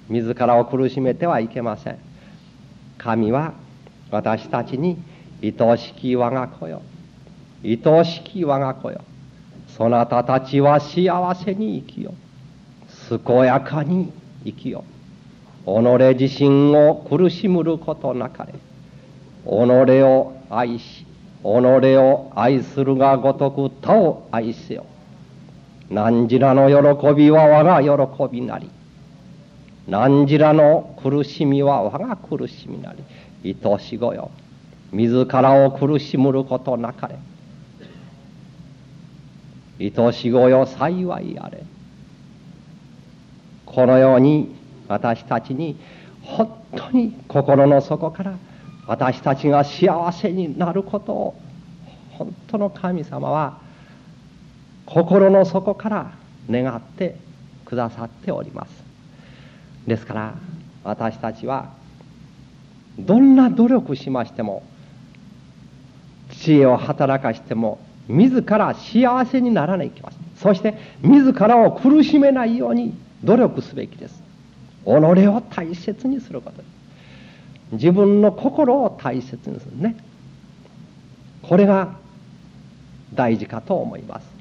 自らを苦しめてはいけません。神は私たちに、愛しき我が子よ、愛しき我が子よ、そなたたちは幸せに生きよ、健やかに生きよ、己自身を苦しむることなかれ、己を愛し、己を愛するがごとく他を愛せよ。何時らの喜びは我が喜びなり、何時らの苦しみは我が苦しみなり。愛し子よ、自らを苦しむることなかれ。愛し子よ、幸いあれ。このように私たちに本当に心の底から私たちが幸せになることを、本当の神様は心の底から願ってくださっております。ですから私たちはどんな努力しましても、知恵を働かしても、自ら幸せにならないといけません。そして自らを苦しめないように努力すべきです。己を大切にすることです。自分の心を大切にするね。これが大事かと思います。